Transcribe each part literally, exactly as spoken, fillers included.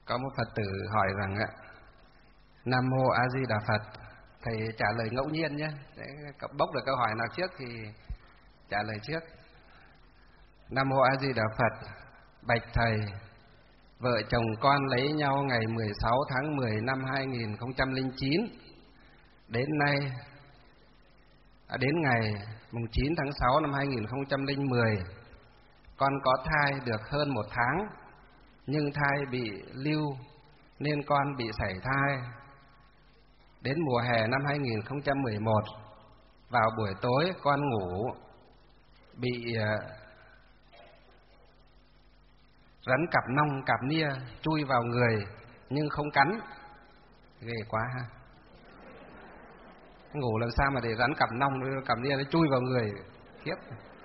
Có một Phật tử hỏi rằng ạ, Nam Mô A Di Đà Phật. Thầy trả lời ngẫu nhiên nhé, để bốc được câu hỏi nào trước thì trả lời trước. Nam Mô A Di Đà Phật. Bạch Thầy, vợ chồng con lấy nhau ngày mười sáu tháng mười năm hai nghìn không trăm lẻ chín. Đến nay, à, đến ngày mùng chín tháng sáu năm hai nghìn không trăm lẻ mười, con có thai được hơn một tháng, nhưng thai bị lưu nên con bị sảy thai. Đến mùa hè năm hai nghìn không trăm mười một, vào buổi tối con ngủ bị rắn cặp nong cặp nia chui vào người nhưng không cắn. Ghê quá ha. Ngủ làm sao mà để rắn cặp nong cặp nia nó chui vào người, khiếp.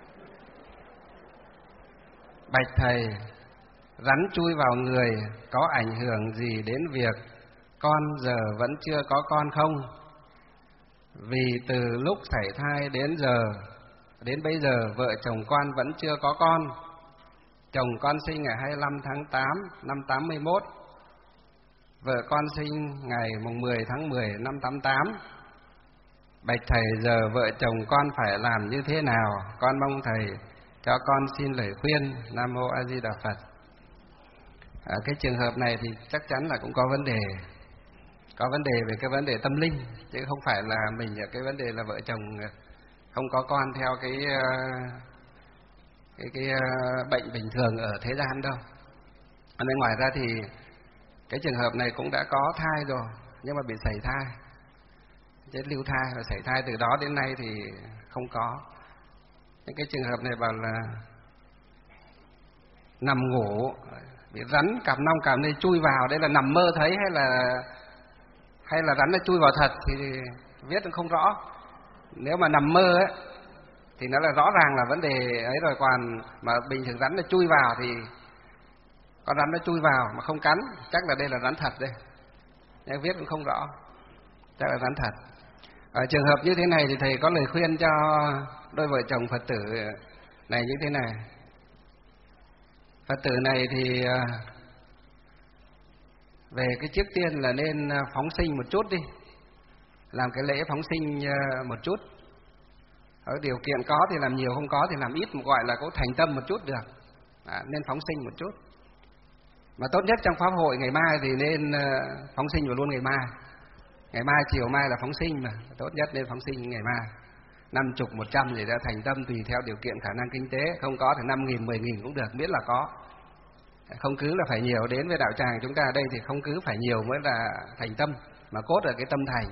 Bạch Thầy, rắn chui vào người có ảnh hưởng gì đến việc con giờ vẫn chưa có con không? Vì từ lúc sảy thai đến giờ, đến bây giờ vợ chồng con vẫn chưa có con. Chồng con sinh ngày hai mươi lăm tháng tám năm tám mươi mốt, vợ con sinh ngày mùng mười tháng mười năm tám mươi tám. Bạch Thầy, giờ vợ chồng con phải làm như thế nào? Con mong Thầy cho con xin lời khuyên. Nam Mô A Di Đà Phật. À, cái trường hợp này thì chắc chắn là cũng có vấn đề, có vấn đề về cái vấn đề tâm linh, chứ không phải là mình cái vấn đề là vợ chồng không có con theo cái cái cái bệnh bình thường ở thế gian đâu. Nên ngoài ra thì cái trường hợp này cũng đã có thai rồi nhưng mà bị sảy thai, chết lưu thai và sảy thai, từ đó đến nay thì không có. Những cái trường hợp này bảo là nằm ngủ bị rắn cặp nong cặp nia chui vào, đây là nằm mơ thấy hay là hay là rắn nó chui vào thật thì viết cũng không rõ. Nếu mà nằm mơ ấy thì nó là rõ ràng là vấn đề ấy rồi, còn mà bình thường rắn nó chui vào thì con rắn nó chui vào mà không cắn, chắc là đây là rắn thật đây. Nhưng viết cũng không rõ, chắc là rắn thật. Ở trường hợp như thế này thì thầy có lời khuyên cho đôi vợ chồng Phật tử này như thế này. Phật tử này thì về cái trước tiên là nên phóng sinh một chút đi, làm cái lễ phóng sinh một chút. Ở điều kiện có thì làm nhiều, không có thì làm ít, mà gọi là có thành tâm một chút được. À, nên phóng sinh một chút. Mà tốt nhất trong pháp hội ngày mai thì nên phóng sinh vào luôn ngày mai. Ngày mai chiều mai là phóng sinh mà, tốt nhất nên phóng sinh ngày mai. Năm chục, một trăm gì đó thành tâm tùy theo điều kiện khả năng kinh tế, không có thì năm nghìn, mười nghìn cũng được, miễn là có. Không cứ là phải nhiều, đến với đạo tràng chúng ta ở đây thì không cứ phải nhiều mới là thành tâm, mà cốt là cái tâm thành.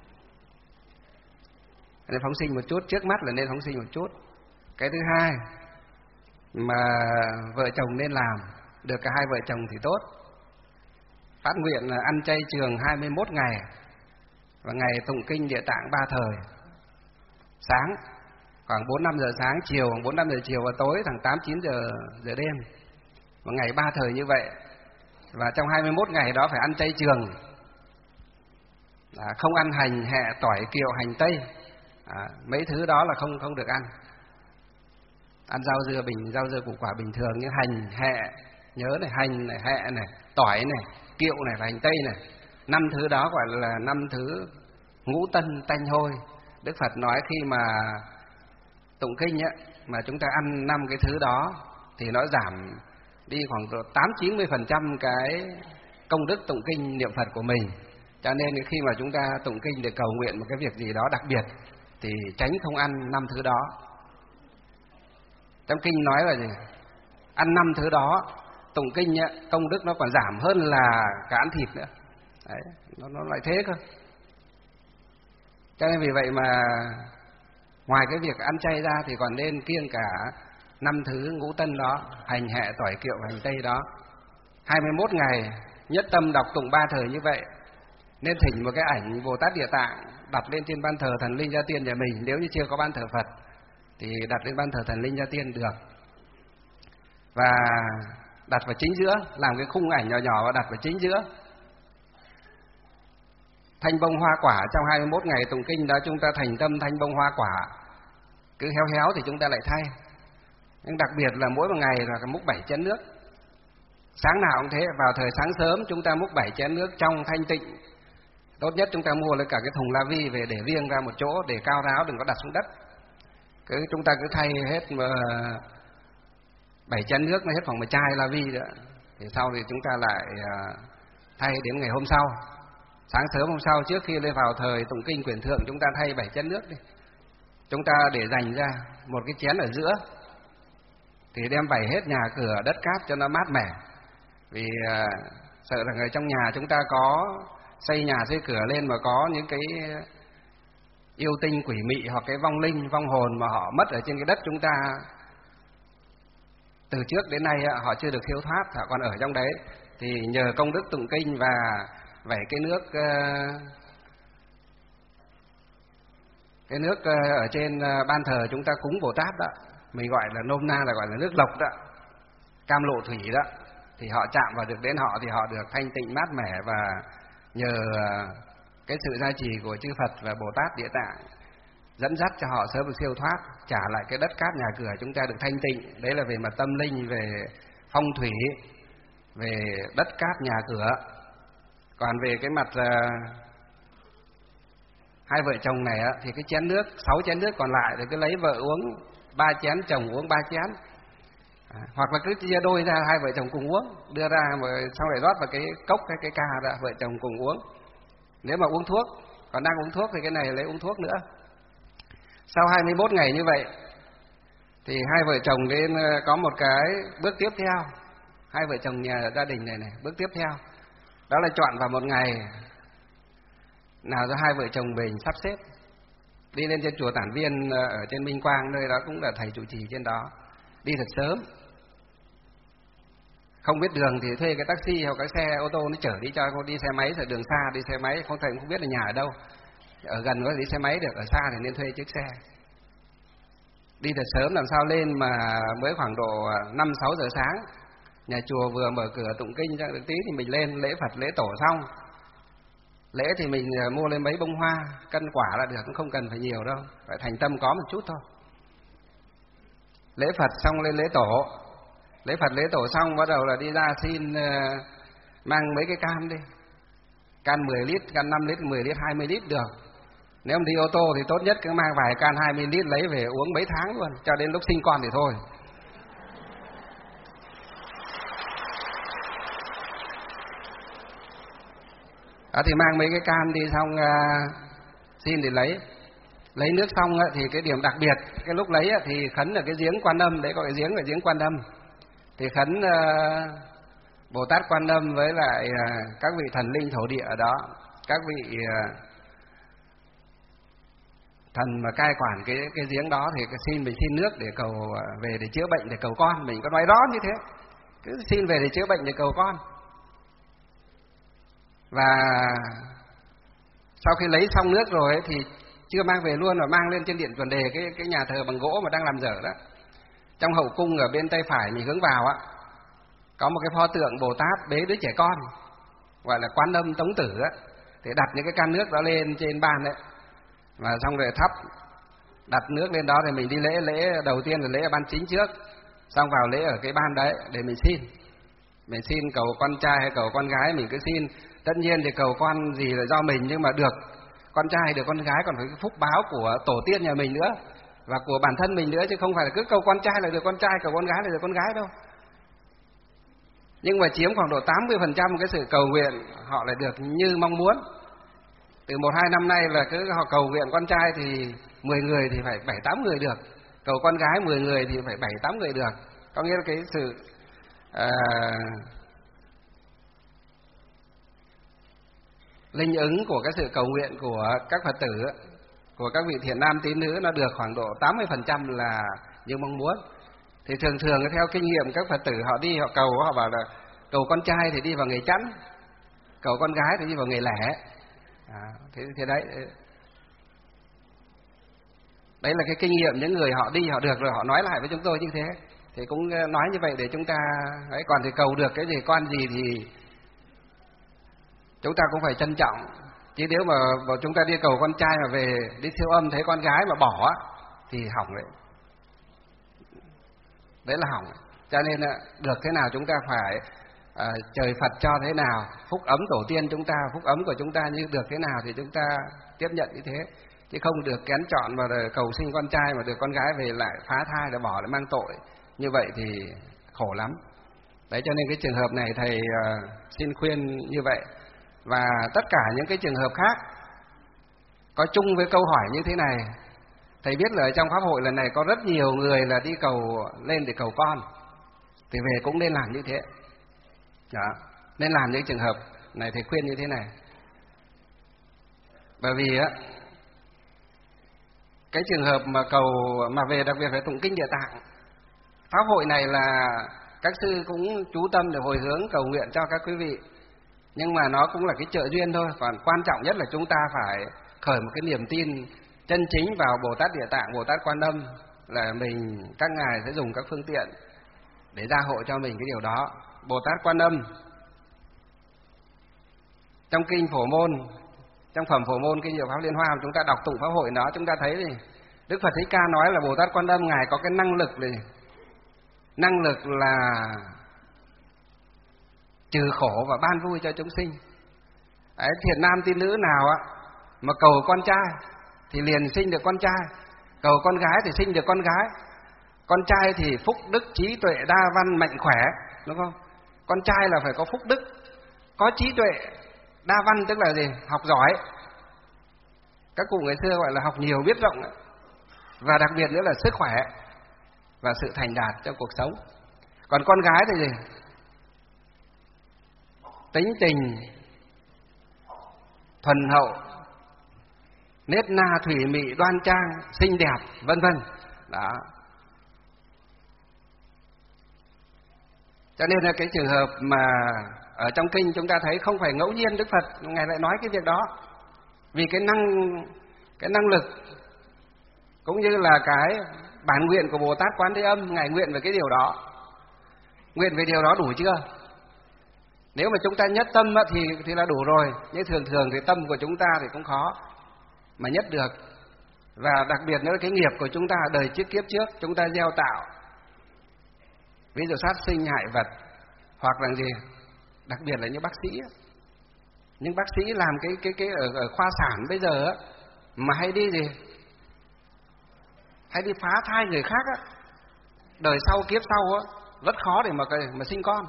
Nên phóng sinh một chút, trước mắt là nên phóng sinh một chút. Cái thứ hai mà vợ chồng nên làm, được cả hai vợ chồng thì tốt. Phát nguyện là ăn chay trường hai mươi mốt ngày, và ngày tụng kinh Địa Tạng ba thời. Sáng khoảng bốn năm giờ sáng, chiều khoảng bốn năm giờ chiều, và tối khoảng tám chín giờ giờ đêm. Một ngày ba thời như vậy. Và trong hai mươi mốt ngày đó phải ăn chay trường, à, không ăn hành, hẹ, tỏi, kiệu, hành tây, à, mấy thứ đó là không không được ăn. Ăn rau dưa bình, rau dưa củ quả bình thường như hành, hẹ, nhớ này, hành này, hẹ này, tỏi này, kiệu này và hành tây này. Năm thứ đó gọi là năm thứ ngũ tân tanh hôi. Đức Phật nói khi mà tụng kinh ấy, mà chúng ta ăn năm cái thứ đó thì nó giảm đi khoảng tám chín mươi phần trăm cái công đức tụng kinh niệm Phật của mình. Cho nên khi mà chúng ta tụng kinh để cầu nguyện một cái việc gì đó đặc biệt thì tránh không ăn năm thứ đó. Trong kinh nói là gì? Ăn năm thứ đó, tụng kinh ấy, công đức nó còn giảm hơn là cả ăn thịt nữa. Đấy, nó, nó lại thế cơ. Cho nên vì vậy mà ngoài cái việc ăn chay ra thì còn nên kiêng cả năm thứ ngũ tân đó, hành, hẹ, tỏi, kiệu, hành tây đó. hai mươi mốt ngày nhất tâm đọc tụng ba thời như vậy. Nên thỉnh một cái ảnh Bồ Tát Địa Tạng đặt lên trên ban thờ thần linh Gia Tiên nhà mình. Nếu như chưa có ban thờ Phật thì đặt lên ban thờ thần linh Gia Tiên được. Và đặt vào chính giữa, làm cái khung ảnh nhỏ nhỏ và đặt vào chính giữa. Thanh bông hoa quả, trong hai mươi mốt ngày tụng kinh đó chúng ta thành tâm thanh bông hoa quả. Cứ héo héo thì chúng ta lại thay. Nhưng đặc biệt là mỗi một ngày là múc bảy chén nước. Sáng nào cũng thế, vào thời sáng sớm chúng ta múc bảy chén nước trong thanh tịnh. Tốt nhất chúng ta mua lấy cả cái thùng la vi về để riêng ra một chỗ, để cao ráo đừng có đặt xuống đất. Cứ chúng ta cứ thay hết mà bảy chén nước nó hết khoảng một chai la vi nữa. Thì sau thì chúng ta lại thay đến ngày hôm sau. Sáng sớm hôm sau trước khi lên vào thời tụng kinh quyển thượng chúng ta thay bảy chén nước đi. Chúng ta để dành ra một cái chén ở giữa, thì đem bày hết nhà cửa đất cát cho nó mát mẻ. Vì à, sợ là người trong nhà chúng ta có xây nhà xây cửa lên mà có những cái yêu tinh quỷ mị hoặc cái vong linh vong hồn mà họ mất ở trên cái đất chúng ta từ trước đến nay họ chưa được siêu thoát, họ còn ở trong đấy, thì nhờ công đức tụng kinh và vẩy cái nước cái nước ở trên ban thờ chúng ta cúng Bồ Tát đó, mình gọi là nôm na là gọi là nước lộc đó, cam lộ thủy đó, thì họ chạm vào được đến họ thì họ được thanh tịnh mát mẻ, và nhờ cái sự gia trì của chư Phật và Bồ Tát Địa Tạng dẫn dắt cho họ sớm được siêu thoát, trả lại cái đất cát nhà cửa chúng ta được thanh tịnh. Đấy là về mặt tâm linh, về phong thủy, về đất cát nhà cửa. Còn về cái mặt uh, hai vợ chồng này á, thì cái chén nước, sáu chén nước còn lại thì cứ lấy vợ uống ba chén, chồng uống ba chén, à, hoặc là cứ chia đôi ra hai vợ chồng cùng uống, đưa ra mà xong lại rót vào cái cốc cái cái ca ra vợ chồng cùng uống. Nếu mà uống thuốc, còn đang uống thuốc thì cái này lấy uống thuốc nữa. Sau hai mươi mốt ngày như vậy thì hai vợ chồng nên có một cái bước tiếp theo. Hai vợ chồng nhà gia đình này này, bước tiếp theo đó là chọn vào một ngày nào do hai vợ chồng mình sắp xếp đi lên trên chùa Tản Viên ở trên Minh Quang, nơi đó cũng là thầy trụ trì trên đó, đi thật sớm. Không biết đường thì thuê cái taxi hoặc cái xe ô tô nó chở đi cho, không đi xe máy, ở đường xa đi xe máy không thầy cũng không biết là nhà ở đâu, ở gần có đi xe máy được, ở xa thì nên thuê chiếc xe. Đi thật sớm làm sao lên mà mới khoảng độ năm sáu giờ sáng, nhà chùa vừa mở cửa tụng kinh cho được tí thì mình lên lễ Phật lễ tổ xong. Lễ thì mình mua lên mấy bông hoa, cân quả là được, cũng không cần phải nhiều đâu, phải thành tâm có một chút thôi. Lễ Phật xong lên lễ tổ, lễ Phật lễ tổ xong bắt đầu là đi ra xin uh, mang mấy cái can đi, can mười lít, can năm lít, mười lít, hai mươi lít được. Nếu mà đi ô tô thì tốt nhất cứ mang vài can hai mươi lít lấy về uống mấy tháng luôn, cho đến lúc sinh con thì thôi. Đó thì mang mấy cái can đi xong uh, xin thì lấy. Lấy nước xong uh, thì cái điểm đặc biệt cái lúc lấy uh, thì khấn ở cái giếng Quan Âm, đấy có cái giếng ở giếng Quan Âm. Thì khấn uh, Bồ Tát Quan Âm với lại uh, các vị thần linh thổ địa ở đó, các vị uh, thần mà cai quản cái cái giếng đó, thì xin mình xin nước để cầu uh, về để chữa bệnh, để cầu con. Mình có nói rõ như thế, cứ xin về để chữa bệnh, để cầu con. Và sau khi lấy xong nước rồi ấy, thì chưa mang về luôn mà mang lên trên điện Chuẩn Đề, cái cái nhà thờ bằng gỗ mà đang làm dở đó. Trong hậu cung ở bên tay phải mình hướng vào á, có một cái pho tượng Bồ Tát bế đứa trẻ con, gọi là Quan Âm Tống Tử á. Thì đặt những cái can nước đó lên trên bàn đấy, và xong rồi thắp, đặt nước lên đó thì mình đi lễ. Lễ đầu tiên là lễ ở ban chính trước, xong vào lễ ở cái ban đấy để mình xin. Mình xin cầu con trai hay cầu con gái mình cứ xin. Tất nhiên thì cầu con gì là do mình, nhưng mà được con trai được con gái còn phải cái phúc báo của tổ tiên nhà mình nữa, và của bản thân mình nữa, chứ không phải là cứ cầu con trai là được con trai, cầu con gái là được con gái đâu. Nhưng mà chiếm khoảng độ tám mươi phần trăm cái sự cầu nguyện họ lại được như mong muốn. Từ một hai năm nay là cứ họ cầu nguyện con trai thì mười người thì phải bảy tám người được, cầu con gái mười người thì phải bảy tám người được. Có nghĩa là cái sự à, linh ứng của cái sự cầu nguyện của các Phật tử, của các vị thiện nam tín nữ nó được khoảng độ tám mươi phần trăm là như mong muốn. Thì thường thường theo kinh nghiệm các Phật tử họ đi họ cầu, họ bảo là cầu con trai thì đi vào ngày chẵn, cầu con gái thì đi vào ngày lẻ. À, thế, thế đấy đấy là cái kinh nghiệm những người họ đi họ được rồi họ nói lại với chúng tôi như thế. Thì cũng nói như vậy để chúng ta đấy, còn thì cầu được cái gì con gì thì chúng ta cũng phải trân trọng. Chứ nếu mà chúng ta đi cầu con trai mà về đi siêu âm thấy con gái mà bỏ thì hỏng đấy, đấy là hỏng. Cho nên được thế nào chúng ta phải à, trời Phật cho thế nào, phúc ấm tổ tiên chúng ta, phúc ấm của chúng ta như được thế nào thì chúng ta tiếp nhận như thế, chứ không được kén chọn và cầu sinh con trai mà được con gái về lại phá thai, lại bỏ, lại mang tội. Như vậy thì khổ lắm. Đấy, cho nên cái trường hợp này thầy uh, xin khuyên như vậy. Và tất cả những cái trường hợp khác có chung với câu hỏi như thế này. Thầy biết là ở trong pháp hội lần này có rất nhiều người là đi cầu lên để cầu con, thì về cũng nên làm như thế. Đó, nên làm những trường hợp này thầy khuyên như thế này. Bởi vì á, cái trường hợp mà cầu mà về đặc biệt phải tụng kinh Địa Tạng, pháp hội này là các sư cũng chú tâm để hồi hướng cầu nguyện cho các quý vị, nhưng mà nó cũng là cái trợ duyên thôi. Còn quan trọng nhất là chúng ta phải khởi một cái niềm tin chân chính vào Bồ Tát Địa Tạng, Bồ Tát Quan Âm, là mình các ngài sẽ dùng các phương tiện để gia hộ cho mình cái điều đó. Bồ Tát Quan Âm trong kinh Phổ Môn, trong phẩm Phổ Môn kinh Diệu Pháp Liên Hoa, chúng ta đọc tụng pháp hội đó, chúng ta thấy thì Đức Phật Thích Ca nói là Bồ Tát Quan Âm ngài có cái năng lực này, năng lực là trừ khổ và ban vui cho chúng sinh. Đấy, thiện nam tín nữ nào á mà cầu con trai thì liền sinh được con trai, cầu con gái thì sinh được con gái. Con trai thì phúc đức trí tuệ đa văn mạnh khỏe, đúng không? Con trai là phải có phúc đức, có trí tuệ, đa văn tức là gì? Học giỏi. Các cụ ngày xưa gọi là học nhiều biết rộng, và đặc biệt nữa là sức khỏe và sự thành đạt trong cuộc sống. Còn con gái thì gì? Tính tình thuần hậu, nết na thủy mị đoan trang, xinh đẹp, vân vân. Đó. Cho nên là cái trường hợp mà ở trong kinh chúng ta thấy không phải ngẫu nhiên Đức Phật ngài lại nói cái việc đó, vì cái năng cái năng lực cũng như là cái bản nguyện của Bồ Tát Quán Thế Âm, ngài nguyện về cái điều đó. Nguyện về điều đó đủ chưa? Nếu mà chúng ta nhất tâm thì thì là đủ rồi, nhưng thường thường thì tâm của chúng ta thì cũng khó mà nhất được. Và đặc biệt nữa cái nghiệp của chúng ta đời trước kiếp trước chúng ta gieo tạo, ví dụ sát sinh hại vật, hoặc là gì, đặc biệt là những bác sĩ, những bác sĩ làm cái cái cái ở, ở khoa sản bây giờ á, mà hay đi gì, hay đi phá thai người khác á, đời sau kiếp sau á, rất khó để mà mà sinh con,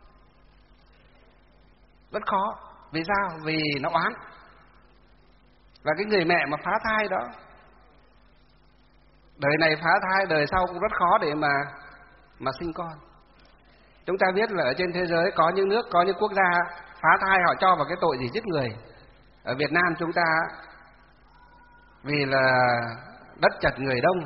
rất khó. Vì sao? Vì nó oán. Và cái người mẹ mà phá thai đó, đời này phá thai, đời sau cũng rất khó để mà mà sinh con. Chúng ta biết là ở trên thế giới có những nước, có những quốc gia phá thai họ cho vào cái tội gì giết người. Ở Việt Nam chúng ta vì là đất chật người đông,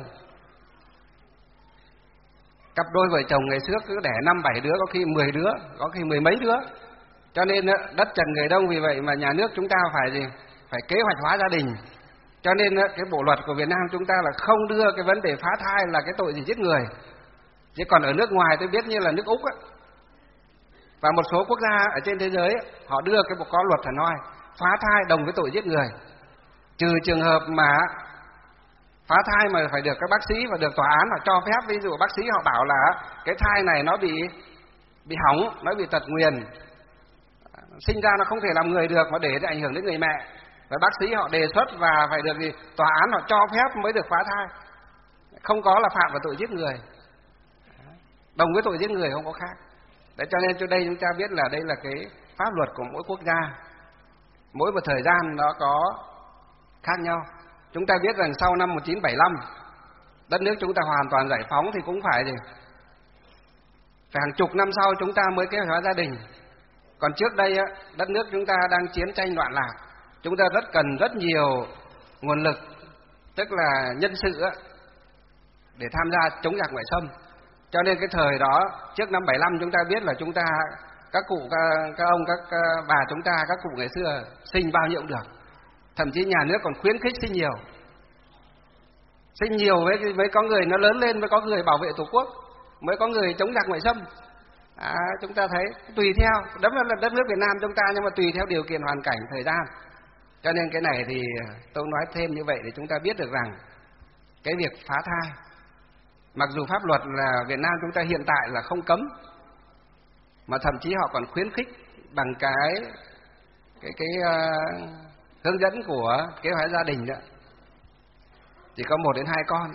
cặp đôi vợ chồng ngày trước cứ đẻ năm bảy đứa, có khi mười đứa, có khi mười mấy đứa, cho nên đất chật người đông. Vì vậy mà nhà nước chúng ta phải gì, phải kế hoạch hóa gia đình. Cho nên cái bộ luật của Việt Nam chúng ta là không đưa cái vấn đề phá thai là cái tội gì giết người. Chứ còn ở nước ngoài tôi biết như là nước Úc á, và một số quốc gia ở trên thế giới ấy, họ đưa cái bộ có luật là nói phá thai đồng với tội giết người, trừ trường hợp mà phá thai mà phải được các bác sĩ và được tòa án họ cho phép. Ví dụ bác sĩ họ bảo là cái thai này nó bị bị hỏng, nó bị tật nguyền, sinh ra nó không thể làm người được mà để ảnh hưởng đến người mẹ, và bác sĩ họ đề xuất và phải được gì, tòa án họ cho phép mới được phá thai, không có là phạm vào tội giết người, đồng với tội giết người không có khác. Đấy, cho nên cho đây chúng ta biết là đây là cái pháp luật của mỗi quốc gia, mỗi một thời gian nó có khác nhau. Chúng ta biết rằng sau năm một nghìn chín trăm bảy mươi lăm đất nước chúng ta hoàn toàn giải phóng thì cũng phải gì, phải hàng chục năm sau chúng ta mới kế hoạch hóa gia đình. Còn trước đây á, đất nước chúng ta đang chiến tranh loạn lạc, chúng ta rất cần rất nhiều nguồn lực, tức là nhân sự á, để tham gia chống giặc ngoại xâm. Cho nên cái thời đó trước năm bảy mươi lăm chúng ta biết là chúng ta các cụ các, các ông các bà chúng ta các cụ ngày xưa sinh bao nhiêu cũng được, thậm chí nhà nước còn khuyến khích sinh nhiều, sinh nhiều với với có người nó lớn lên, mới có người bảo vệ tổ quốc, mới có người chống giặc ngoại xâm. À, chúng ta thấy tùy theo đó là đất nước Việt Nam chúng ta, nhưng mà tùy theo điều kiện hoàn cảnh thời gian. Cho nên cái này thì tôi nói thêm như vậy để chúng ta biết được rằng cái việc phá thai, mặc dù pháp luật là Việt Nam chúng ta hiện tại là không cấm, mà thậm chí họ còn khuyến khích bằng cái cái cái uh, hướng dẫn của kế hoạch gia đình đó, chỉ có một đến hai con.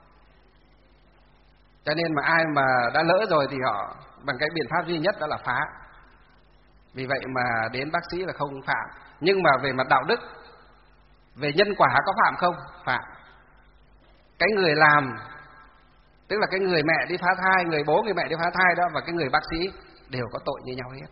Cho nên mà ai mà đã lỡ rồi thì họ bằng cái biện pháp duy nhất đó là phá. Vì vậy mà đến bác sĩ là không phạm. Nhưng mà về mặt đạo đức, về nhân quả có phạm không? Phạm. Cái người làm, tức là cái người mẹ đi phá thai, người bố người mẹ đi phá thai đó, và cái người bác sĩ đều có tội như nhau hết.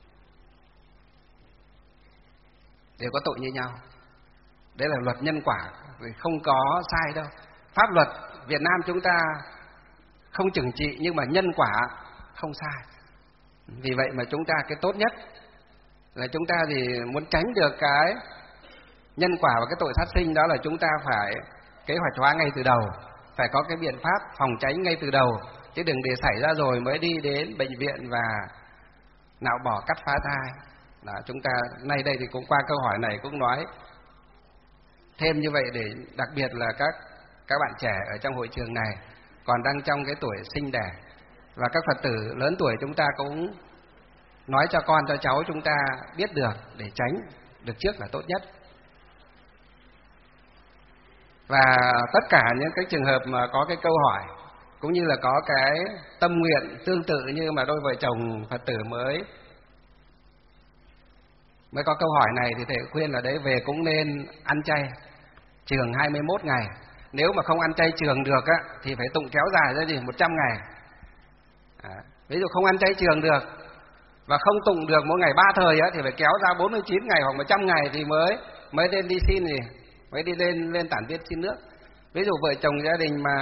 Đều có tội như nhau. Đấy là luật nhân quả, không có sai đâu. Pháp luật Việt Nam chúng ta không trừng trị, nhưng mà nhân quả không sai. Vì vậy mà chúng ta cái tốt nhất là chúng ta thì muốn tránh được cái nhân quả và cái tội sát sinh, đó là chúng ta phải kế hoạch hóa ngay từ đầu, phải có cái biện pháp phòng tránh ngay từ đầu, chứ đừng để xảy ra rồi mới đi đến bệnh viện và nạo bỏ cắt phá thai. Đó, chúng ta nay đây thì cũng qua câu hỏi này cũng nói thêm như vậy, để đặc biệt là các các bạn trẻ ở trong hội trường này còn đang trong cái tuổi sinh đẻ, và các Phật tử lớn tuổi chúng ta cũng nói cho con cho cháu chúng ta biết được để tránh được trước là tốt nhất. Và tất cả những cái trường hợp mà có cái câu hỏi cũng như là có cái tâm nguyện tương tự như mà đôi vợ chồng Phật tử mới mới có câu hỏi này, thì thầy khuyên là đấy, về cũng nên ăn chay trường hai mươi mốt ngày. Nếu mà không ăn chay trường được á thì phải tụng kéo dài ra gì một trăm ngày. À, ví dụ không ăn chay trường được và không tụng được mỗi ngày ba thời á thì phải kéo ra bốn mươi chín ngày hoặc một trăm ngày thì mới mới lên đi xin gì, mới đi lên lên tản viên xin nước. Ví dụ vợ chồng gia đình mà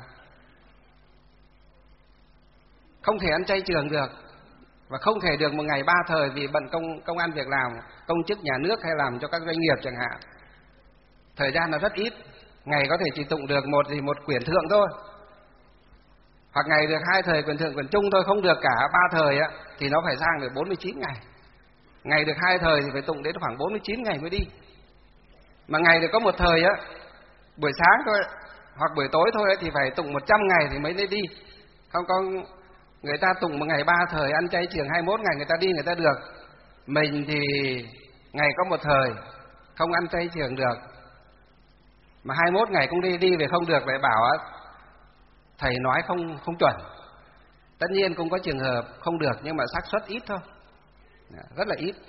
không thể ăn chay trường được và không thể được một ngày ba thời vì bận công công ăn việc làm, công chức nhà nước hay làm cho các doanh nghiệp chẳng hạn, thời gian là rất ít, ngày có thể chỉ tụng được một thì một quyển thượng thôi, hoặc ngày được hai thời quyển thượng quyển trung thôi, không được cả ba thời á thì nó phải sang được bốn mươi chín ngày. Ngày được hai thời thì phải tụng đến khoảng bốn mươi chín ngày mới đi. Mà ngày được có một thời á, buổi sáng thôi hoặc buổi tối thôi thì phải tụng một trăm ngày thì mới lên đi. Không có người ta tụng một ngày ba thời, ăn chay trường hai mươi mốt ngày người ta đi người ta được. Mình thì ngày có một thời, không ăn chay trường được, mà hai mươi mốt ngày cũng đi đi về không được, lại bảo thầy nói không không chuẩn. Tất nhiên cũng có trường hợp không được, nhưng mà xác suất ít thôi, rất là ít.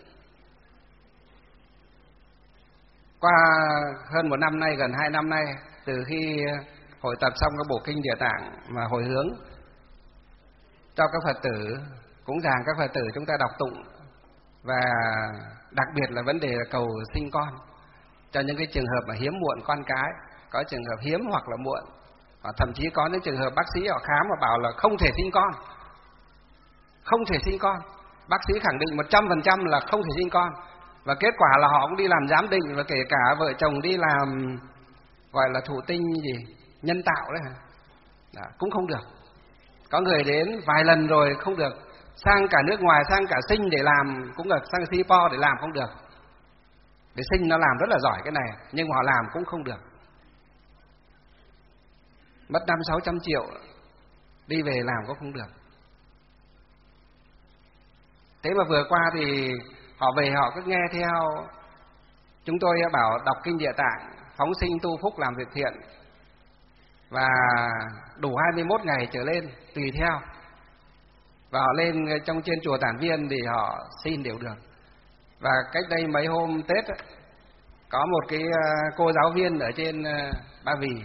Qua hơn một năm nay, gần hai năm nay, từ khi hội tập xong cái bộ kinh Địa Tạng mà hồi hướng cho các Phật tử, cũng giảng các Phật tử chúng ta đọc tụng, và đặc biệt là vấn đề là cầu sinh con cho những cái trường hợp mà hiếm muộn con cái, có trường hợp hiếm hoặc là muộn, hoặc thậm chí có những trường hợp bác sĩ họ khám và bảo là không thể sinh con, không thể sinh con, bác sĩ khẳng định một trăm phần trăm là không thể sinh con, và kết quả là họ cũng đi làm giám định, và kể cả vợ chồng đi làm gọi là thụ tinh gì nhân tạo đấy, đó, cũng không được. Có người đến vài lần rồi không được, sang cả nước ngoài, sang cả Sinh để làm, cũng được, sang Singapore để làm không được. Để Sinh nó làm rất là giỏi cái này, nhưng mà họ làm cũng không được, mất năm sáu trăm triệu đi về làm cũng không được. Thế mà vừa qua thì họ về họ cứ nghe theo chúng tôi bảo đọc kinh Địa Tạng, phóng sinh tu phúc làm việc thiện, và đủ hai mươi mốt ngày trở lên tùy theo, và họ lên trong trên chùa Tản Viên thì họ xin đều được. Và cách đây mấy hôm Tết ấy, có một cái cô giáo viên ở trên Ba Vì,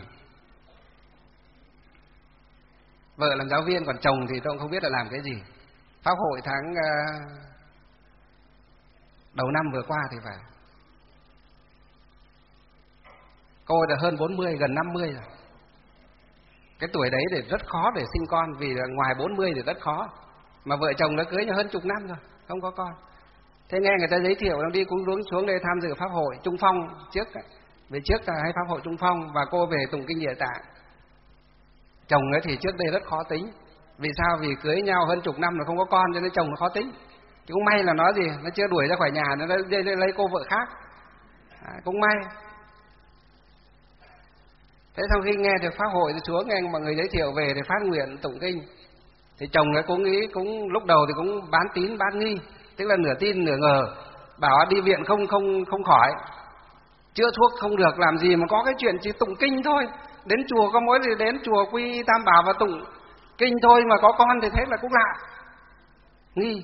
vợ làm giáo viên còn chồng thì tôi cũng không biết là làm cái gì. Pháp hội tháng đầu năm vừa qua thì phải, cô đã hơn bốn mươi, gần năm mươi rồi. Cái tuổi đấy thì rất khó để sinh con, vì là ngoài bốn mươi thì rất khó. Mà vợ chồng đã cưới nhau hơn chục năm rồi, không có con. Thế nghe người ta giới thiệu, nó đi cũng xuống xuống đây tham dự Pháp hội Trung Phong trước, về trước là hay Pháp hội Trung Phong, và cô về tụng kinh Địa Tạng. Chồng ấy thì trước đây rất khó tính. Vì sao? Vì cưới nhau hơn chục năm rồi không có con, cho nên chồng nó khó tính. Chứ cũng may là nó gì, nó chưa đuổi ra khỏi nhà, nó đi lấy cô vợ khác. À, cũng may. Thế sau khi nghe được Pháp hội thì xuống nghe mọi người giới thiệu về thì phát nguyện tụng kinh, Thì chồng ấy cũng nghĩ, cũng lúc đầu thì cũng bán tín bán nghi, tức là nửa tin nửa ngờ, bảo đi viện không không không khỏi, chữa thuốc không được, làm gì mà có cái chuyện chỉ tụng kinh thôi, đến chùa có mỗi gì đến chùa quy tam bảo và tụng kinh thôi mà có con thì thế là cũng lạ, nghi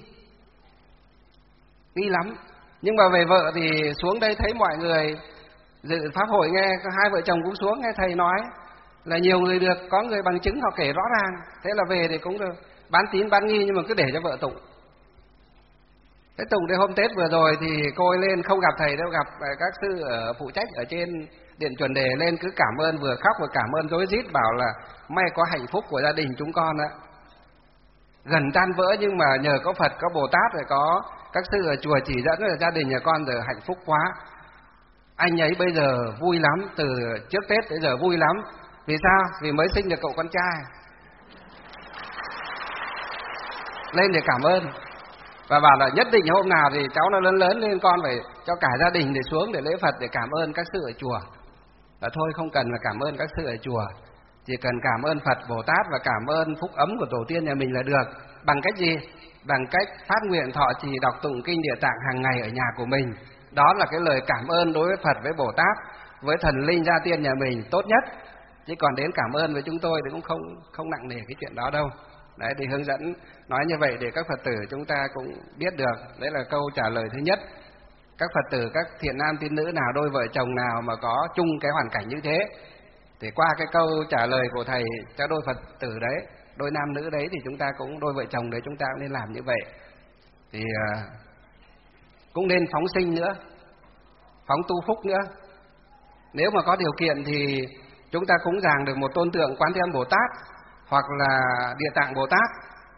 nghi lắm. Nhưng mà về vợ thì xuống đây thấy mọi người dự pháp hội, nghe hai vợ chồng cũng xuống nghe thầy nói là nhiều người được, có người bằng chứng họ kể rõ ràng, thế là về thì cũng được bán tín bán nghi, nhưng mà cứ để cho vợ tụng. Thế tụng đến hôm Tết vừa rồi thì cô ấy lên không gặp thầy đâu, gặp các sư ở phụ trách ở trên điện chuẩn đề, lên cứ cảm ơn, vừa khóc vừa cảm ơn rối rít, bảo là may có hạnh phúc của gia đình chúng con ạ. Gần tan vỡ nhưng mà nhờ có Phật, có Bồ Tát, rồi có các sư ở chùa chỉ dẫn, là gia đình nhà con giờ hạnh phúc quá. Anh ấy bây giờ vui lắm, từ trước Tết tới giờ vui lắm. Vì sao? Vì mới sinh được cậu con trai. Lên để cảm ơn. Và bảo là nhất định hôm nào thì cháu nó lớn lớn lên, con phải cho cả gia đình để xuống để lễ Phật, để cảm ơn các sư ở chùa. Và thôi không cần là cảm ơn các sư ở chùa, chỉ cần cảm ơn Phật, Bồ Tát và cảm ơn phúc ấm của tổ tiên nhà mình là được. Bằng cách gì? Bằng cách phát nguyện thọ trì đọc tụng kinh Địa Tạng hàng ngày ở nhà của mình. Đó là cái lời cảm ơn đối với Phật, với Bồ Tát, với thần linh gia tiên nhà mình tốt nhất. Chứ còn đến cảm ơn với chúng tôi thì cũng không không nặng nề cái chuyện đó đâu. Đấy, thì hướng dẫn nói như vậy để các Phật tử chúng ta cũng biết được. Đấy là câu trả lời thứ nhất. Các Phật tử, các thiện nam tín nữ nào, đôi vợ chồng nào mà có chung cái hoàn cảnh như thế, thì qua cái câu trả lời của thầy cho đôi Phật tử đấy, đôi nam nữ đấy, thì chúng ta cũng, đôi vợ chồng đấy chúng ta cũng nên làm như vậy. Thì uh, cũng nên phóng sinh nữa, phóng tu phúc nữa. Nếu mà có điều kiện thì chúng ta cúng dường được một tôn tượng Quán Thế Âm Bồ Tát hoặc là Địa Tạng Bồ Tát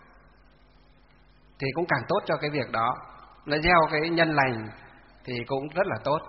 thì cũng càng tốt cho cái việc đó. Nó gieo cái nhân lành thì cũng rất là tốt.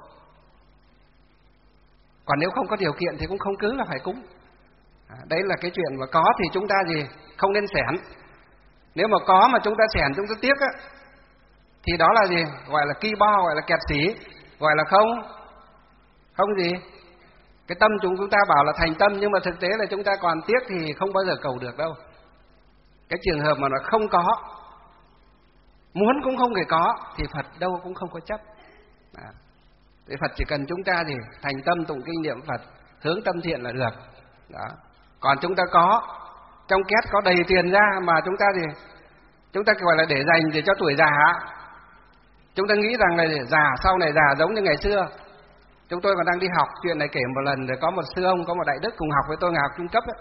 Còn nếu không có điều kiện thì cũng không cứ là phải cúng. À, đấy là cái chuyện mà có thì chúng ta gì không nên xẻn. Nếu mà có mà chúng ta xẻn, chúng ta tiếc á, thì đó là gì? Gọi là ki bo, gọi là kẹt xỉ, gọi là không không gì. Cái tâm chúng chúng ta bảo là thành tâm, nhưng mà thực tế là chúng ta còn tiếc thì không bao giờ cầu được đâu. Cái trường hợp mà nó không có, muốn cũng không thể có, thì Phật đâu cũng không có chấp. À, thì Phật chỉ cần chúng ta thì thành tâm tụng kinh niệm Phật, hướng tâm thiện là được. Đó. Còn chúng ta có, trong két có đầy tiền ra mà chúng ta thì chúng ta gọi là để dành để cho tuổi già. Chúng ta nghĩ rằng là già, sau này già giống như ngày xưa. Chúng tôi còn đang đi học, chuyện này kể một lần, rồi có một sư ông, có một đại đức cùng học với tôi ngày học trung cấp ấy.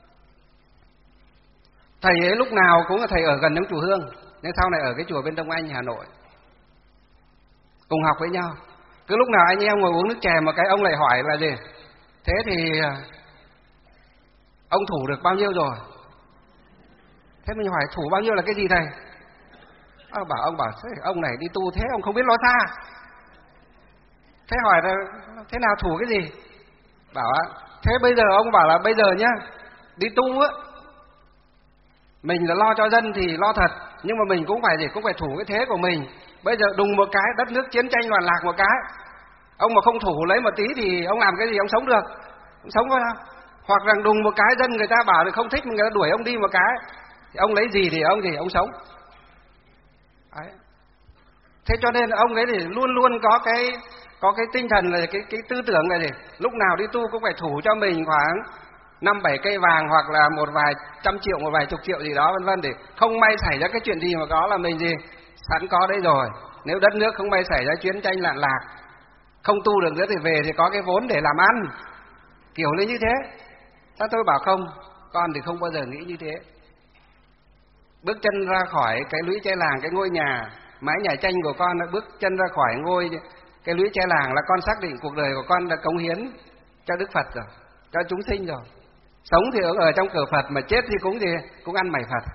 Thầy ấy lúc nào cũng là thầy ở gần trong chùa Hương, nhưng sau này ở cái chùa bên Đông Anh, Hà Nội, cùng học với nhau. Cứ lúc nào anh em ngồi uống nước chè mà cái ông lại hỏi là gì? Thế thì ông thủ được bao nhiêu rồi? Thế mình hỏi thủ bao nhiêu là cái gì thầy? À, bảo ông bảo ông này đi tu thế ông không biết lo xa. Thế hỏi là thế nào thủ cái gì? Bảo thế bây giờ ông bảo là bây giờ nhá, đi tu á, mình là lo cho dân thì lo thật, nhưng mà mình cũng phải gì, cũng phải thủ cái thế của mình. Bây giờ đùng một cái đất nước chiến tranh loạn lạc một cái, ông mà không thủ lấy một tí thì ông làm cái gì ông sống được? Ông sống có sao? Hoặc rằng đùng một cái dân người ta bảo là không thích, người ta đuổi ông đi một cái, thì ông lấy gì thì ông gì ông sống. Đấy. Thế cho nên ông ấy thì luôn luôn có cái có cái tinh thần là cái cái tư tưởng này, thì lúc nào đi tu cũng phải thủ cho mình khoảng năm bảy cây vàng, hoặc là một vài trăm triệu, một vài chục triệu gì đó vân vân, để không may xảy ra cái chuyện gì mà có là mình gì sẵn có đấy rồi. Nếu đất nước không may xảy ra chiến tranh loạn lạc, không tu được nữa thì về thì có cái vốn để làm ăn, kiểu như thế. Sao tôi bảo không, con thì không bao giờ nghĩ như thế. Bước chân ra khỏi cái lũy tre làng, cái ngôi nhà mái nhà tranh của con, bước chân ra khỏi ngôi cái lũy tre làng là con xác định cuộc đời của con đã cống hiến cho Đức Phật rồi, cho chúng sinh rồi. Sống thì ở trong cửa Phật, mà chết thì cũng gì cũng ăn mày Phật.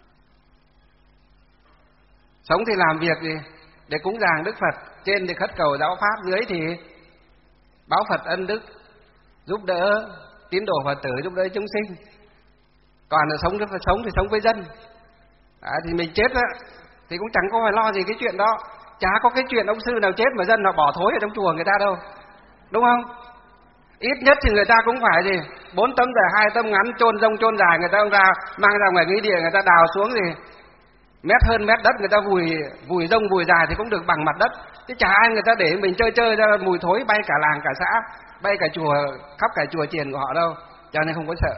Sống thì làm việc gì để cúng dường Đức Phật, trên thì khất cầu giáo pháp, dưới thì báo Phật ân đức, giúp đỡ tín đồ Phật tử, giúp đỡ chúng sinh. Còn là sống sống thì sống với dân. À, thì mình chết á thì cũng chẳng có phải lo gì cái chuyện đó. Chả có cái chuyện ông sư nào chết mà dân họ bỏ thối ở trong chùa người ta đâu, đúng không? Ít nhất thì người ta cũng phải gì, bốn tấm dài, hai tấm ngắn, chôn rông chôn dài, người ta không ra mang ra ngoài nghĩa địa, người ta đào xuống gì mét hơn mét đất, người ta vùi vùi rông vùi dài thì cũng được bằng mặt đất. Chứ chả ai người ta để mình chơi chơi ra mùi thối bay cả làng cả xã, bay cả chùa, khắp cả chùa chiền của họ đâu, cho nên không có sợ.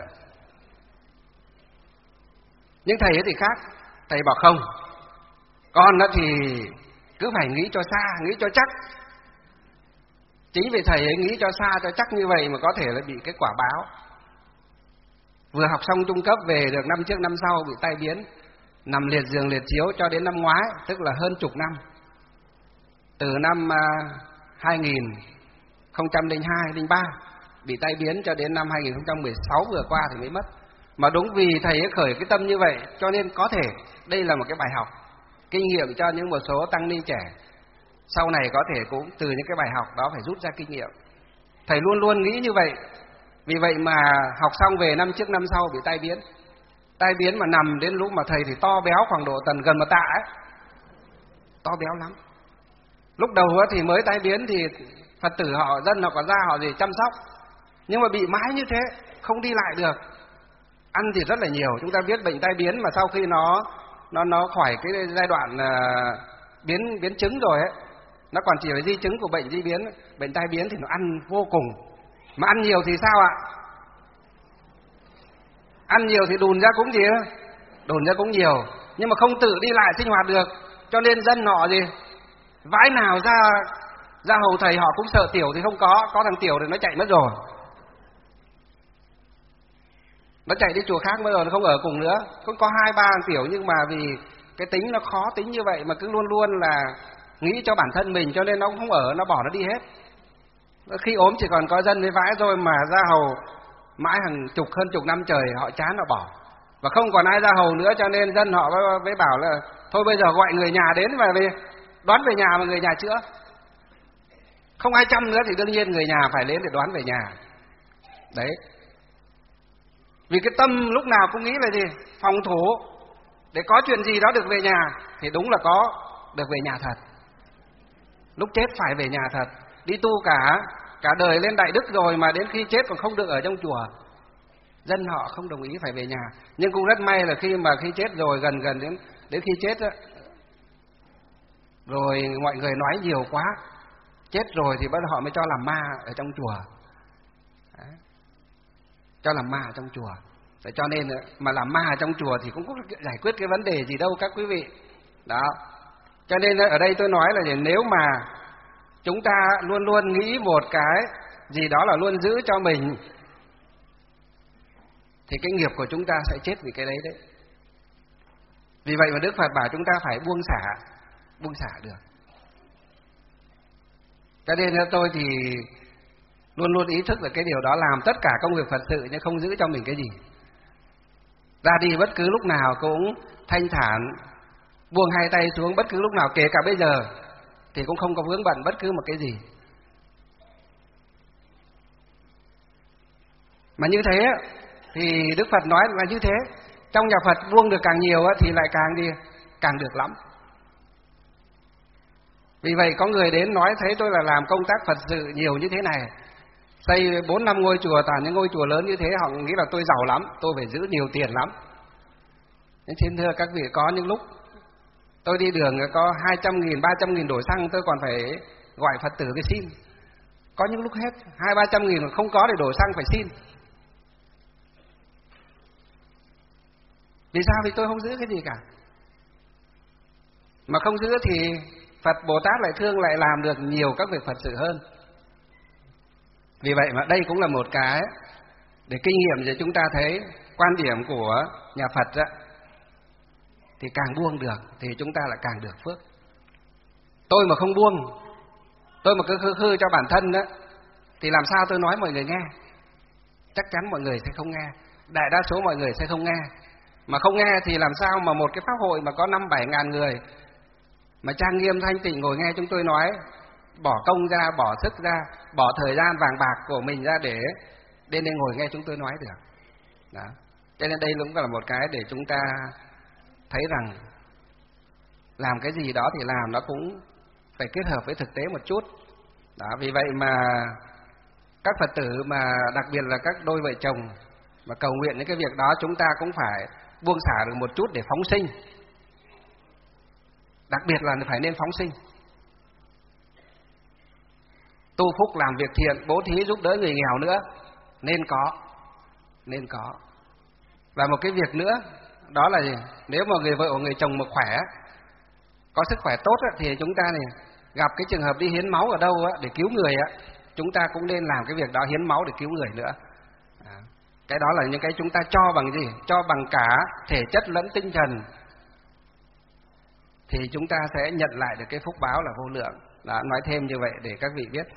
Nhưng thầy ấy thì khác, thầy bảo không, con đó thì cứ phải nghĩ cho xa, nghĩ cho chắc. Chính vì thầy ấy nghĩ cho xa cho chắc như vậy mà có thể là bị cái quả báo. Vừa học xong trung cấp về được năm trước năm sau bị tai biến, nằm liệt giường liệt chiếu cho đến năm ngoái, tức là hơn chục năm. Từ năm hai nghìn không trăm lẻ hai, lẻ ba bị tai biến cho đến năm hai nghìn không trăm mười sáu vừa qua thì mới mất. Mà đúng vì thầy ấy khởi cái tâm như vậy, cho nên có thể đây là một cái bài học, kinh nghiệm cho những một số tăng ni trẻ sau này có thể cũng từ những cái bài học đó phải rút ra kinh nghiệm. Thầy luôn luôn nghĩ như vậy. Vì vậy mà học xong về năm trước năm sau bị tai biến. Tai biến mà nằm đến lúc mà thầy thì to béo khoảng độ tầm gần một tạ ấy, to béo lắm. Lúc đầu thì mới tai biến thì Phật tử họ, dân họ có ra họ gì chăm sóc, nhưng mà bị mãi như thế, không đi lại được. Ăn thì rất là nhiều. Chúng ta biết bệnh tai biến mà sau khi nó nó nó khỏi cái giai đoạn uh, biến biến chứng rồi ấy, nó còn chỉ là di chứng của bệnh di biến, bệnh tai biến thì nó ăn vô cùng. Mà ăn nhiều thì sao ạ? Ăn nhiều thì đùn ra cũng gì đó, đùn ra cũng nhiều, nhưng mà không tự đi lại sinh hoạt được, cho nên dân họ gì vãi nào ra ra hầu thầy họ cũng sợ tiểu thì không có, có thằng tiểu thì nó chạy mất rồi, nó chạy đi chùa khác mất rồi, nó không ở cùng nữa. Cũng có hai ba thằng tiểu, nhưng mà vì cái tính nó khó tính như vậy mà cứ luôn luôn là nghĩ cho bản thân mình, cho nên nó cũng không ở, nó bỏ nó đi hết. Khi ốm chỉ còn có dân với vãi thôi, mà ra hầu mãi hàng chục hơn chục năm trời họ chán họ bỏ, và không còn ai ra hầu nữa, cho nên dân họ mới bảo là thôi bây giờ gọi người nhà đến và về đoán về nhà mà người nhà chữa. Không ai chăm nữa thì đương nhiên người nhà phải đến để đoán về nhà. Đấy. Vì cái tâm lúc nào cũng nghĩ là gì? Phòng thủ, để có chuyện gì đó được về nhà, thì đúng là có được về nhà thật. Lúc chết phải về nhà thật. Đi tu cả cả đời lên đại đức rồi mà đến khi chết còn không được ở trong chùa. Dân họ không đồng ý phải về nhà. Nhưng cũng rất may là khi mà khi chết rồi, gần gần đến đến khi chết đó, rồi mọi người nói nhiều quá, chết rồi thì bắt đầu họ mới cho làm ma ở trong chùa. Đấy. Cho làm ma ở trong chùa. Để cho nên mà làm ma ở trong chùa thì cũng có giải quyết cái vấn đề gì đâu các quý vị. Đó. Cho nên ở đây tôi nói là nếu mà chúng ta luôn luôn nghĩ một cái gì đó là luôn giữ cho mình, thì cái nghiệp của chúng ta sẽ chết vì cái đấy đấy. Vì vậy mà Đức Phật bảo chúng ta phải buông xả, buông xả được. Cho nên tôi thì luôn luôn ý thức là cái điều đó, làm tất cả công việc Phật sự nhưng không giữ cho mình cái gì. Ra đi bất cứ lúc nào cũng thanh thản, buông hai tay xuống bất cứ lúc nào, kể cả bây giờ thì cũng không có vướng bận bất cứ một cái gì. Mà như thế thì Đức Phật nói là như thế. Trong nhà Phật buông được càng nhiều thì lại càng đi càng được lắm. Vì vậy có người đến nói thấy tôi là làm công tác Phật sự nhiều như thế này, xây bốn năm ngôi chùa, toàn những ngôi chùa lớn như thế, họ nghĩ là tôi giàu lắm, tôi phải giữ nhiều tiền lắm. Nên xin thưa các vị, có những lúc tôi đi đường có hai trăm nghìn, ba trăm nghìn đổi xăng, tôi còn phải gọi Phật tử cái xin. Có những lúc hết, hai ba trăm nghìn không có để đổi xăng phải xin. Vì sao? Vì tôi không giữ cái gì cả. Mà không giữ thì Phật Bồ Tát lại thương, lại làm được nhiều các việc Phật sự hơn. Vì vậy mà đây cũng là một cái để kinh nghiệm để chúng ta thấy quan điểm của nhà Phật đó, thì càng buông được thì chúng ta lại càng được phước. Tôi mà không buông, tôi mà cứ khư khư cho bản thân đó, thì làm sao tôi nói mọi người nghe? Chắc chắn mọi người sẽ không nghe, đại đa số mọi người sẽ không nghe. Mà không nghe thì làm sao mà một cái pháp hội mà có năm bảy ngàn người mà trang nghiêm thanh tịnh ngồi nghe chúng tôi nói, bỏ công ra, bỏ sức ra, bỏ thời gian vàng bạc của mình ra để đến đây ngồi nghe chúng tôi nói được. Đó. Cho nên đây cũng là một cái để chúng ta thấy rằng làm cái gì đó thì làm nó cũng phải kết hợp với thực tế một chút. Đó, vì vậy mà các Phật tử mà đặc biệt là các đôi vợ chồng mà cầu nguyện những cái việc đó, chúng ta cũng phải buông xả được một chút để phóng sinh. Đặc biệt là phải nên phóng sinh. Tu phúc làm việc thiện, bố thí giúp đỡ người nghèo nữa, nên có, nên có. Và một cái việc nữa, đó là gì? Nếu mà người vợ hoặc người chồng mà khỏe, có sức khỏe tốt thì chúng ta này gặp cái trường hợp đi hiến máu ở đâu để cứu người, chúng ta cũng nên làm cái việc đó, hiến máu để cứu người nữa. Cái đó là những cái chúng ta cho bằng gì? Cho bằng cả thể chất lẫn tinh thần, thì chúng ta sẽ nhận lại được cái phúc báo là vô lượng. Đó, nói thêm như vậy để các vị biết.